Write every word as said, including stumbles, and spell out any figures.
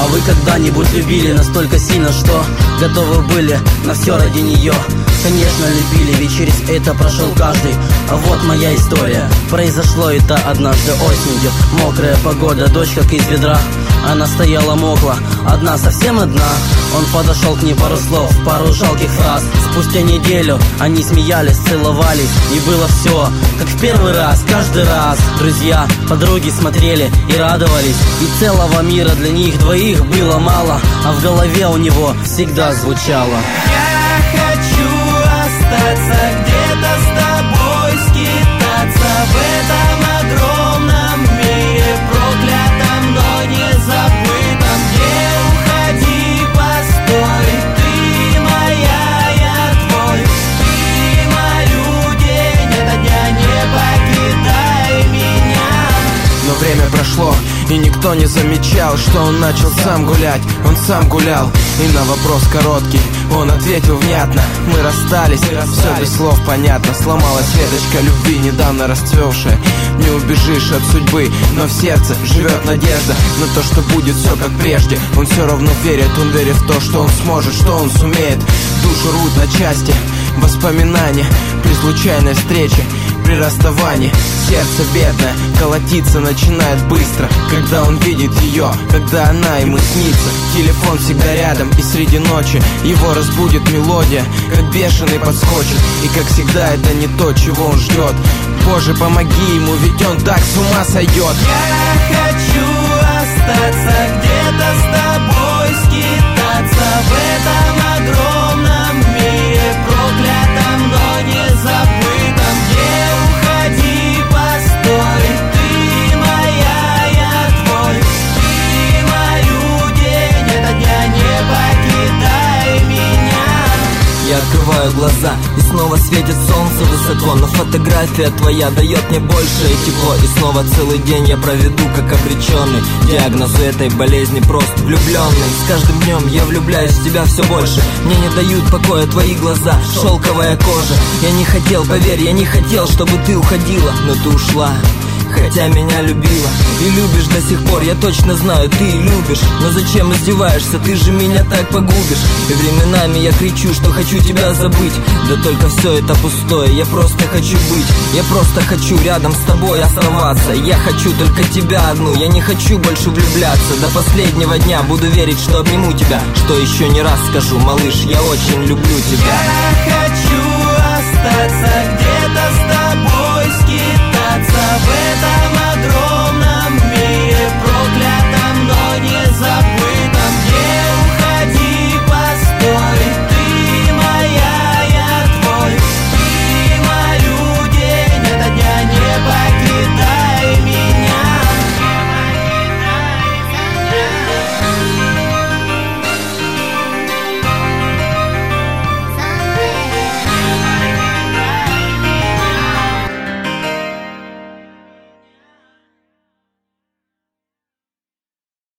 А вы когда-нибудь любили настолько сильно, что готовы были на все ради нее? Конечно, любили, ведь через это прошел каждый. А вот моя история. Произошло это однажды осенью. Мокрая погода, дождь как из ведра. Она стояла мокла, одна, совсем одна. Он подошел к ней, пару слов, пару жалких фраз. Спустя неделю они смеялись, целовались. И было все, как в первый раз, каждый раз. Друзья, подруги смотрели и радовались. И целого мира для них двоих было мало. А в голове у него всегда звучало: я хочу остаться где-то с тобой, скитаться в этом огромном мире, проклятом, но не забытом. Не уходи, постой, ты моя, я твой, ты молю день ото дня, не покидай меня. Но время прошло, и никто не замечал, что он начал сам гулять. Он сам гулял, и на вопрос короткий он ответил внятно: мы расстались, все без слов понятно. Сломалась веточка любви, недавно расцвевшая. Не убежишь от судьбы, но в сердце живет надежда на то, что будет все как прежде. Он все равно верит, он верит в то, что он сможет, что он сумеет. Душу рвут на части воспоминания при случайной встрече, при расставании. Сердце бедное колотиться начинает быстро, когда он видит ее, когда она ему снится. Телефон всегда рядом, и среди ночи его разбудит мелодия, как бешеный подскочит. И как всегда это не то, чего он ждет. Боже, помоги ему, ведь он так с ума сойдет. Я хочу остаться где-то с тобой, скитаться в этом огромном мире, проклятом, но не забытом. Не уходи, постой, ты моя, я твой, ты молю день ото дня, не покидай меня. Я открываю глаза, и снова светит солнце высоко, но фотография твоя дает мне большее тепло. И снова целый день я проведу как обреченный. Диагнозу этой болезни прост влюбленный. С каждым днем я влюбляюсь в тебя все больше. Мне не дают покоя твои глаза, шелковая кожа. Я не хотел, поверь, я не хотел, чтобы ты уходила, но ты ушла, хотя меня любила. И любишь до сих пор, я точно знаю, ты любишь. Но зачем издеваешься, ты же меня так погубишь. И временами я кричу, что хочу тебя забыть. Да только все это пустое, я просто хочу быть. Я просто хочу рядом с тобой оставаться. Я хочу только тебя одну, я не хочу больше влюбляться. До последнего дня буду верить, что обниму тебя. Что еще не раз скажу, малыш, я очень люблю тебя. Я хочу остаться где-то с